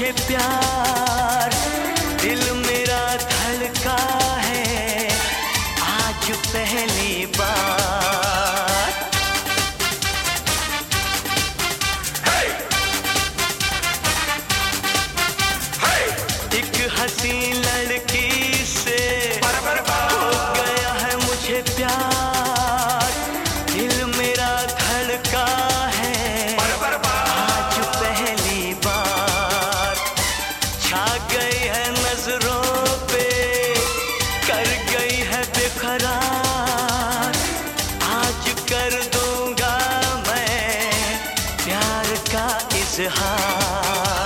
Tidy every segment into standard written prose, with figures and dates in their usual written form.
मुझे प्यार, दिल मेरा धड़का है आज पहली बार। एक हंसी लड़की से हो गया है मुझे प्यार, दिल मेरा धड़का है आज पहली बार। छा गई है नजरों पे, कर गई है बेकरार, आज कर दूंगा मैं प्यार का इजहार।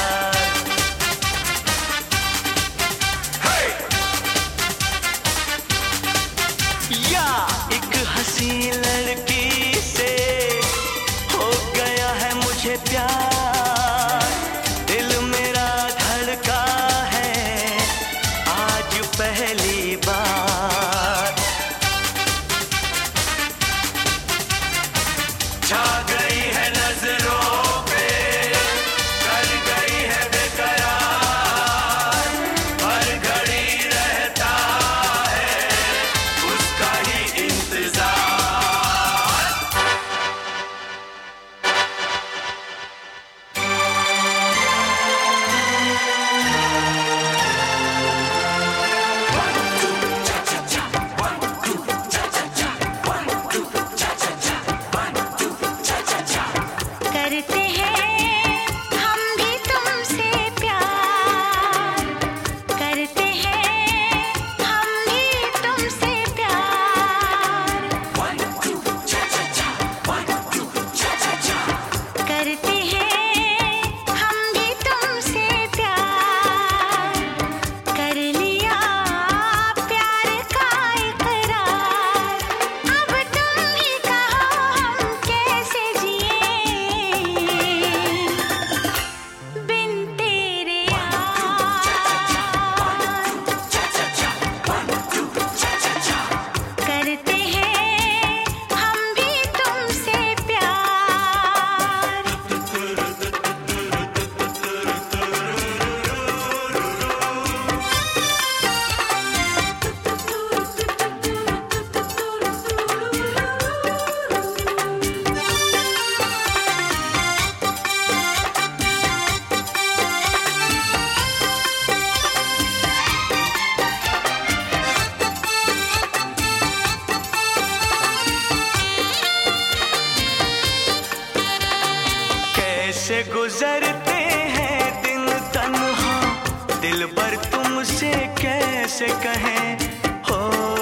या एक हंसी लड़की से हो गया है मुझे प्यार, दिल मेरा धड़का है आज पहली बार। छा गई है नजरों पे, कर गई है बेकरार, हर घड़ी रहता है उसका ही इंतजार। करते हैं हम भी तुमसे प्यार, करते हैं हम भी तुमसे प्यार, करते हैं हम भी तुमसे प्यार, कर लिया प्यार का इकरार। अब तुम ही कहो हम कैसे जिए बिन तेरे यार, करते हैं हम भी तुमसे प्यार। कैसे गुजरते हैं दिन तन्हा, दिल भर तुमसे कैसे कहें। हो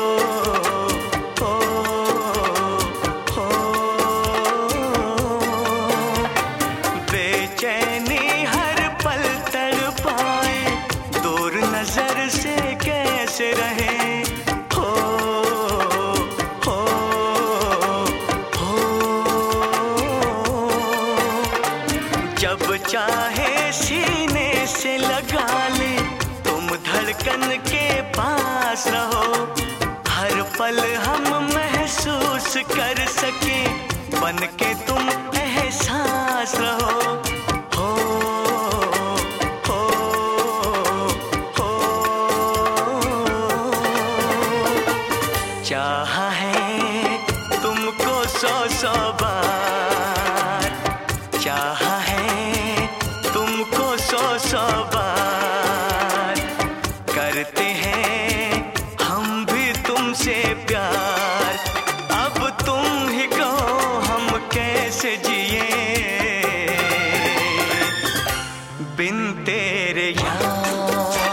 हो हो बेचैनी हर पल तड़पाए, दूर नजर से कैसे रहें। हो हो हो जब चाहे सीने से लगा ले, तुम धड़कन के पास रहो, हर पल हम महसूस कर सके, बन के तुम एहसास रहो। हो हो हो चाहा है तुमको सौ सौ बार, चाहा है तुमको सौ सौ बार, करते हैं हम भी तुमसे प्यार। अब तुम ही कहो हम कैसे जिए बिन तेरे यार।